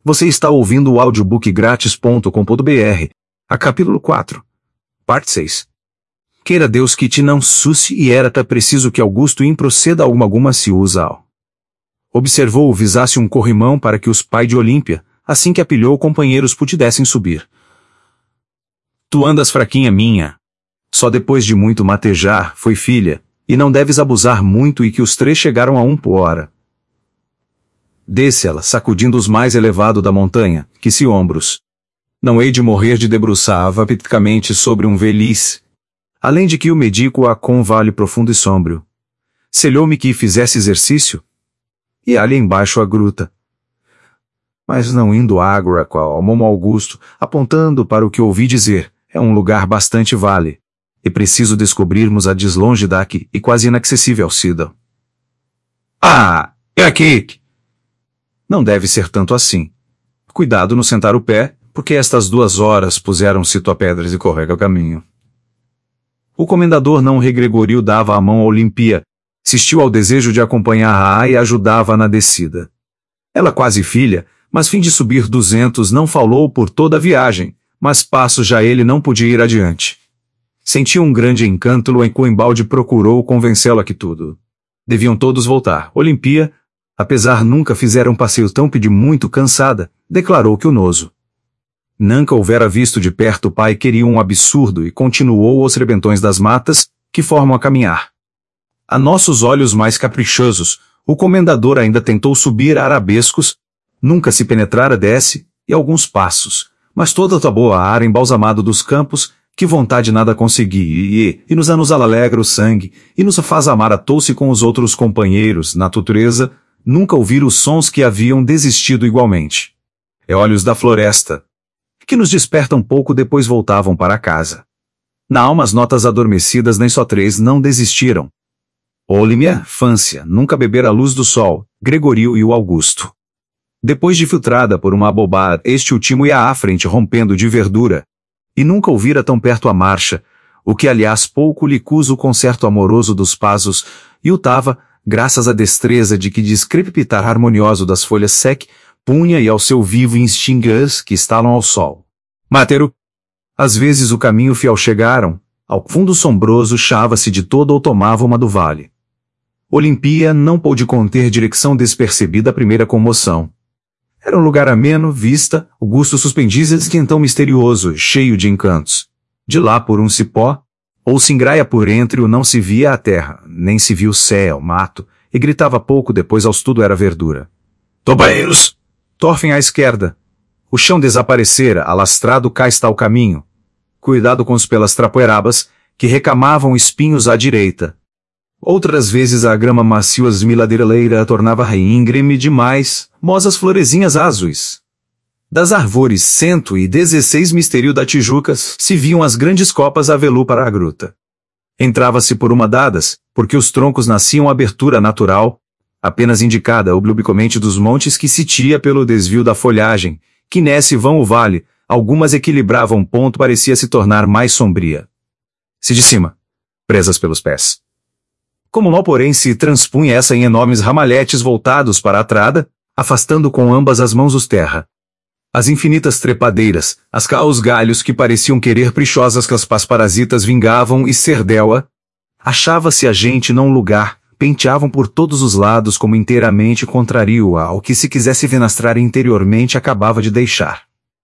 Você está ouvindo o audiobook grátis.com.br, a capítulo 4, parte 6. Queira Deus que te não suce e era preciso que Augusto proceda alguma se usa ao. Observou visasse um corrimão para que os pai de Olímpia, assim que apilhou companheiros pudessem subir. Tu andas fraquinha minha. Só depois de muito matejar, foi filha, e não deves abusar muito e que os 3 chegaram a 1 por hora. Desce ela, sacudindo os mais elevado da montanha, que se ombros. Não hei de morrer de debruçava piticamente sobre um velhice. Além de que o medico a com vale profundo e sombrio. Selhou-me que fizesse exercício. E ali embaixo a gruta. Mas não indo água ao Momo Augusto, apontando para o que ouvi dizer, é um lugar bastante vale. E preciso descobrirmos a deslonge daqui e quase inacessível ao Cida. Ah, é aqui! Não deve ser tanto assim. Cuidado no sentar o pé, porque estas 2 horas puseram-se tua pedras e correga o caminho. O comendador não Gregório dava a mão a Olímpia, insistiu ao desejo de acompanhar-a e ajudava na descida. Ela quase filha, mas fim de subir 200 não falou por toda a viagem, mas passo já ele não podia ir adiante. Sentia um grande encanto e Coimbalde procurou convencê-lo a que tudo. Deviam todos voltar. Olímpia, apesar nunca fizeram um passeio tão pedi muito cansada, declarou que o noso nunca houvera visto de perto o pai queria um absurdo e continuou aos rebentões das matas, que formam a caminhar. A nossos olhos mais caprichosos, o comendador ainda tentou subir arabescos, nunca se penetrara desce, e alguns passos, mas toda a boa ar embalsamado dos campos, que vontade nada consegui, e nos anos alegra o sangue, e nos faz amar atou-se com os outros companheiros, na natureza, nunca ouvir os sons que haviam desistido igualmente. É olhos da floresta, que nos despertam pouco depois voltavam para casa. Na alma as notas adormecidas nem só 3 não desistiram. Olímpia, Fância, nunca bebera a luz do sol, Gregório e o Augusto. Depois de filtrada por uma abobada, este último ia à frente rompendo de verdura, e nunca ouvira tão perto a marcha, o que aliás pouco lhe cusa o concerto amoroso dos pasos, e o tava, graças à destreza de que descrepitar harmonioso das folhas sec, punha e ao seu vivo instingas que estalam ao sol. Mátero. Às vezes o caminho fiel chegaram, ao fundo sombroso chava-se de todo ou tomava uma do vale. Olímpia não pôde conter direção despercebida a primeira comoção. Era um lugar ameno, vista, Augusto suspendia-se que então misterioso, cheio de encantos. De lá por um cipó, ou se engraia por entre o não se via a terra, nem se viu o céu, mato, e gritava pouco depois aos tudo era verdura. Tobaeiros! Torfem à esquerda. O chão desaparecera, alastrado cá está o caminho. Cuidado com os pelas trapoerabas, que recamavam espinhos à direita. Outras vezes a grama macio esmiladeira a tornava íngreme demais, mosas florezinhas azuis. Das árvores 116 mistério da Tijucas se viam as grandes copas a velu para a gruta. Entrava-se por uma dadas, porque os troncos nasciam abertura natural, apenas indicada obliquamente dos montes que se tia pelo desvio da folhagem, que nesse vão o vale, algumas equilibravam ponto parecia se tornar mais sombria. Se de cima, presas pelos pés. Como mal porém se transpunha essa em enormes ramalhetes voltados para a trada, afastando com ambas as mãos os terra. As infinitas trepadeiras, os galhos que pareciam querer prichosas que as parasitas vingavam e cerdela. Achava-se a gente num lugar, penteavam por todos os lados como inteiramente contrário ao que se quisesse venastrar interiormente acabava de deixar.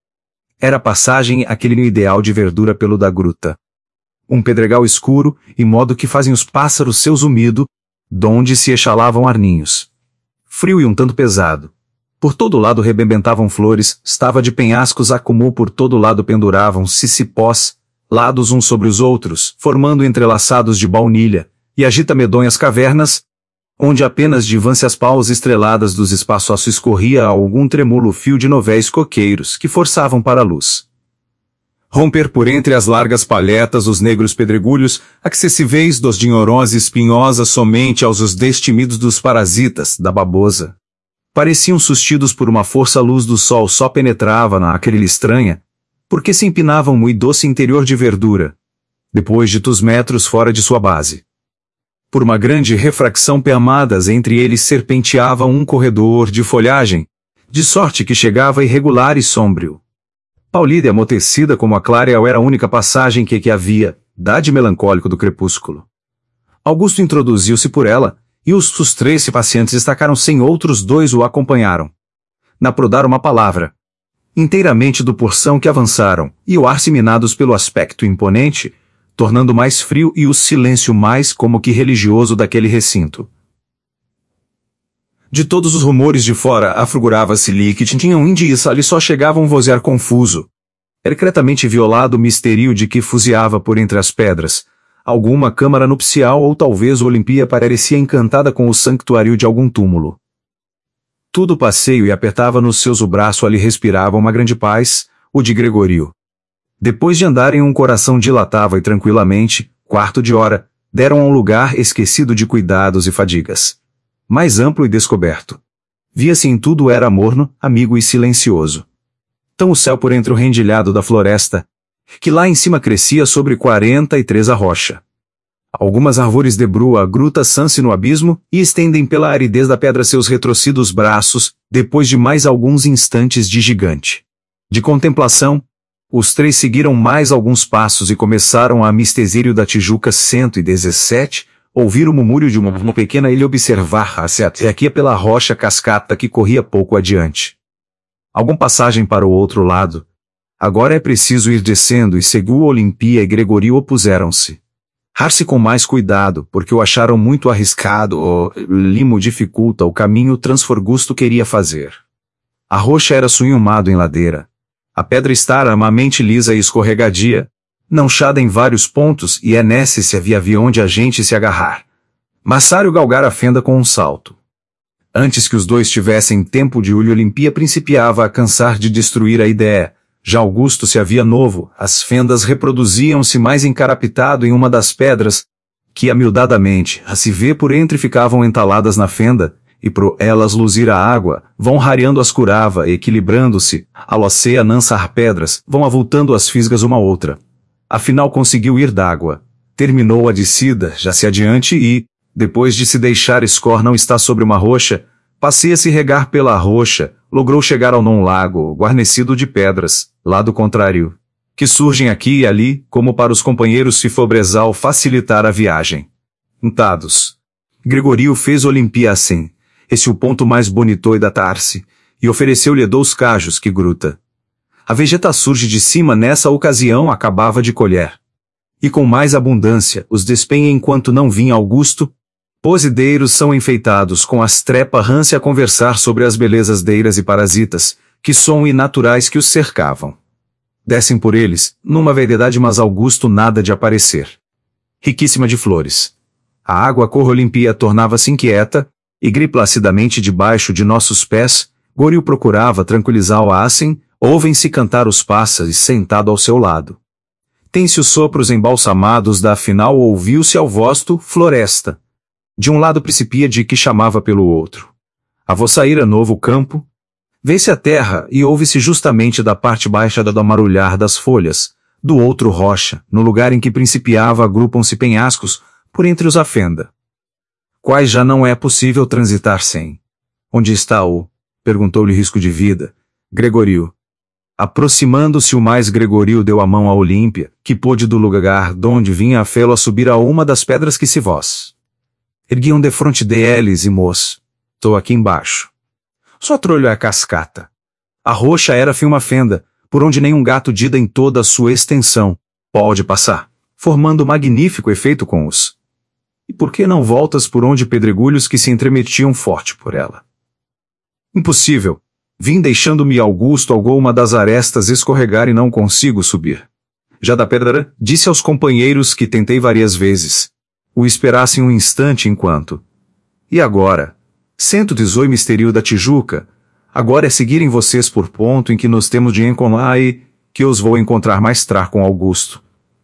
Era passagem aquele ideal de verdura pelo da gruta. Um pedregal escuro, e modo que fazem os pássaros seus umido, donde se exalavam arninhos. Frio e um tanto pesado. Por todo lado rebentavam flores, estava de penhascos acumul por todo lado penduravam-se cipós, lados uns sobre os outros, formando entrelaçados de baunilha, e agita medonhas cavernas, onde apenas de vâncias paus estreladas dos espaços escorria algum tremulo fio de novéis coqueiros que forçavam para a luz. Romper por entre as largas palhetas os negros pedregulhos, acessíveis dos dinhorós espinhosas somente aos os destemidos dos parasitas, da babosa. Pareciam sustidos por uma força luz do sol só penetrava naquele estranha, porque se empinavam muito doce interior de verdura, depois de 2 metros fora de sua base. Por uma grande refração peamadas entre eles serpenteava um corredor de folhagem, de sorte que chegava irregular e sombrio. Pálida e amortecida como a clareal era a única passagem que havia, dade melancólico do crepúsculo. Augusto introduziu-se por ela, e os 13 pacientes destacaram sem outros 2 o acompanharam. Na prodar uma palavra. Inteiramente do porção que avançaram, e o ar minados pelo aspecto imponente, tornando mais frio e o silêncio mais como que religioso daquele recinto. De todos os rumores de fora afigurava-se-lhe que tinham indiça ali só chegava um vozear confuso. Secretamente violado o mistério de que fuziava por entre as pedras, alguma câmara nupcial ou talvez Olimpia parecia encantada com o sanctuário de algum túmulo. Tudo passeio e apertava-nos seus o braço ali respirava uma grande paz, o de Gregório. Depois de andarem um coração dilatava e tranquilamente, quarto de hora, deram a um lugar esquecido de cuidados e fadigas. Mais amplo e descoberto. Via-se em tudo era morno, amigo e silencioso. Tão o céu por entre o rendilhado da floresta, que lá em cima crescia sobre 43 a rocha. Algumas árvores debrua a gruta Sanse no abismo e estendem pela aridez da pedra seus retrocidos braços, depois de mais alguns instantes de gigante. De contemplação, os 3 seguiram mais alguns passos e começaram a mistério da Tijuca 117, ouvir o murmúrio de uma pequena ilha observar-se até aqui pela rocha cascata que corria pouco adiante. Alguma passagem para o outro lado. Agora é preciso ir descendo e seguiu Olimpia e Gregório opuseram-se. Rar-se com mais cuidado, porque o acharam muito arriscado ou limo dificulta o caminho Transforgusto queria fazer. A rocha era sunhumado em ladeira. A pedra estara amamente lisa e escorregadia, não chada em vários pontos e se havia onde a gente se agarrar. Massário galgara a fenda com um salto. Antes que os 2 tivessem tempo de olho Olimpia principiava a cansar de destruir a ideia. Já Augusto se havia novo, as fendas reproduziam-se mais encarapitado em uma das pedras, que amiudadamente, a se vê por entre ficavam entaladas na fenda, e pro elas luzir a água, vão rareando as curava, equilibrando-se, aloceia nansar pedras, vão avultando as fisgas uma outra. Afinal conseguiu ir d'água. Terminou a descida, já se adiante e, depois de se deixar escor não está sobre uma rocha, passeia-se regar pela rocha, logrou chegar ao non lago, guarnecido de pedras, lado contrário, que surgem aqui e ali, como para os companheiros se Fobresal facilitar a viagem. Untados. Gregório fez Olimpia assim, esse o ponto mais bonito e datar-se, e ofereceu-lhe 2 cajos que gruta. A vegeta surge de cima nessa ocasião acabava de colher. E com mais abundância, os despenha enquanto não vinha Augusto. Posideiros são enfeitados com as trepa rãs a conversar sobre as belezas deiras e parasitas, que são inaturais que os cercavam. Descem por eles, numa verdade mas Augusto nada de aparecer. Riquíssima de flores. A água cor Olimpia tornava-se inquieta, e gri placidamente debaixo de nossos pés, Gório procurava tranquilizar o assim, ouvem-se cantar os pássaros sentado ao seu lado. Tem-se os sopros embalsamados da afinal ouviu-se ao vosto, floresta. De um lado principia de que chamava pelo outro. A vou sair a novo campo. Vê-se a terra e ouve-se justamente da parte baixa do amarulhar das folhas, do outro rocha, no lugar em que principiava agrupam-se penhascos, por entre os a fenda. Quais já não é possível transitar sem. Onde está o? Perguntou-lhe Risco de Vida. Gregório. Aproximando-se o mais Gregório deu a mão a Olímpia, que pôde do lugar donde vinha a fê-lo a subir a uma das pedras que se vós. Erguiam defronte deles e moço. Tô aqui embaixo. Só trolho é a cascata. A rocha era uma fenda, por onde nenhum gato dida em toda a sua extensão pode passar, formando magnífico efeito com os. E por que não voltas por onde pedregulhos que se entremetiam forte por ela? Impossível. Vim deixando-me Augusto alguma das arestas escorregar e não consigo subir. Já da pedra, disse aos companheiros que tentei várias vezes. O esperassem um instante enquanto. E agora? 118 mistério da Tijuca. Agora é seguirem vocês por ponto em que nos temos de encontrar e que os vou encontrar mais tarde com Augusto.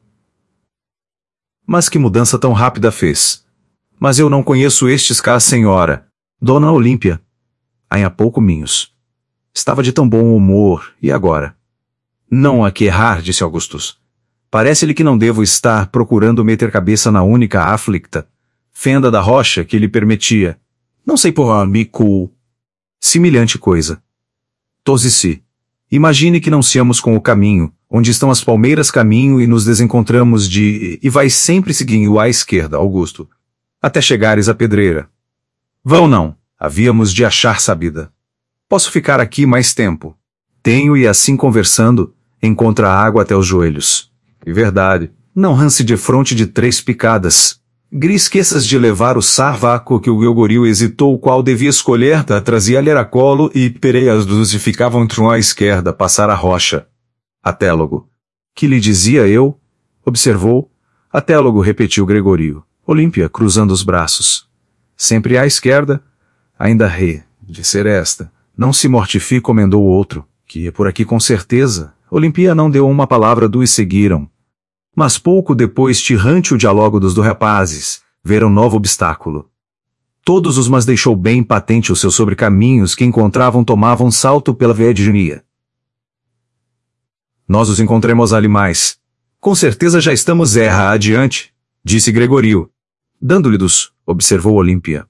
Mas que mudança tão rápida fez? Mas eu não conheço estes cá, senhora. Dona Olímpia. Há pouco minhos. Estava de tão bom humor, e agora? Não há que errar, disse Augustus. Parece-lhe que não devo estar procurando meter cabeça na única aflicta fenda da rocha que lhe permitia. Não sei por amigo. Semelhante coisa. Tose-se. Imagine que não siamos com o caminho, onde estão as palmeiras caminho e nos desencontramos e vai sempre seguindo à esquerda, Augusto, até chegares à pedreira. Vão não, havíamos de achar sabida. Posso ficar aqui mais tempo. Tenho e assim conversando, encontra água até os joelhos. E verdade, não rance de fronte de 3 picadas. Esqueças de levar o sarvaco que o Gregoril hesitou o qual devia escolher, trazia-lhe a colo e perei as duas e ficavam trum à esquerda, passar a rocha. Atélogo. Que lhe dizia eu? Observou. Atélogo, repetiu Gregoril. Olímpia, cruzando os braços. Sempre à esquerda? Ainda de ser esta. Não se mortifique, comendou o outro, que é por aqui com certeza. Olimpia não deu uma palavra e seguiram. Mas pouco depois, tirante o diálogo dos rapazes, veram novo obstáculo. Todos os mas deixou bem patente os seus sobrecaminhos que encontravam tomavam salto pela Virginia. Nós os encontremos ali mais. Com certeza já estamos adiante, disse Gregoril. Dando-lhe-dos, observou Olímpia.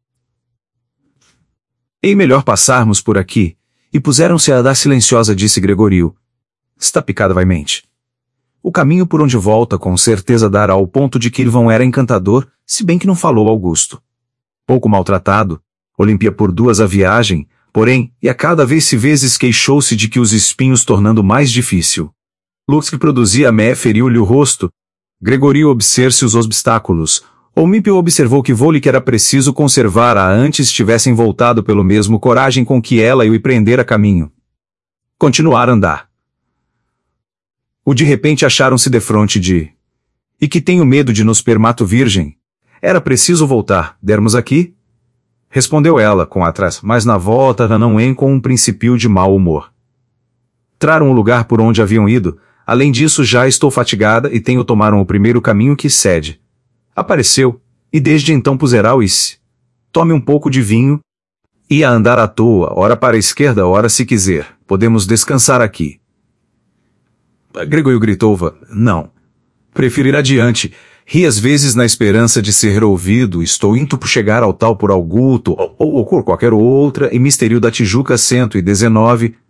É melhor passarmos por aqui, e puseram-se a dar silenciosa, disse Gregoril. Está picada vaimente. O caminho por onde volta com certeza dará ao ponto de que Irvão era encantador, se bem que não falou Augusto. Pouco maltratado, Olímpia por 2 a viagem, porém, e a cada vez se vezes queixou-se de que os espinhos tornando mais difícil. Lux que produzia mé feriu-lhe o rosto. Gregoril observe os obstáculos. Olímpia observou que vou-lhe que era preciso conservar-a antes tivessem voltado pelo mesmo coragem com que ela e o prender a caminho. Continuar a andar. O de repente acharam-se defronte de... E que tenho medo de nos permato virgem. Era preciso voltar, dermos aqui? Respondeu ela, com atrás, mas na volta não em com um princípio de mau humor. Traram o lugar por onde haviam ido, além disso já estou fatigada e tenho tomaram o primeiro caminho que cede. Apareceu, e desde então puserá o isse. Tome um pouco de vinho. E a andar à toa, ora para a esquerda, ora se quiser, podemos descansar aqui. Gregoril gritou, não. Prefiro ir adiante. Ri às vezes na esperança de ser ouvido, estou indo por chegar ao tal por Augusto, ou qualquer outra, e mistério da Tijuca 119,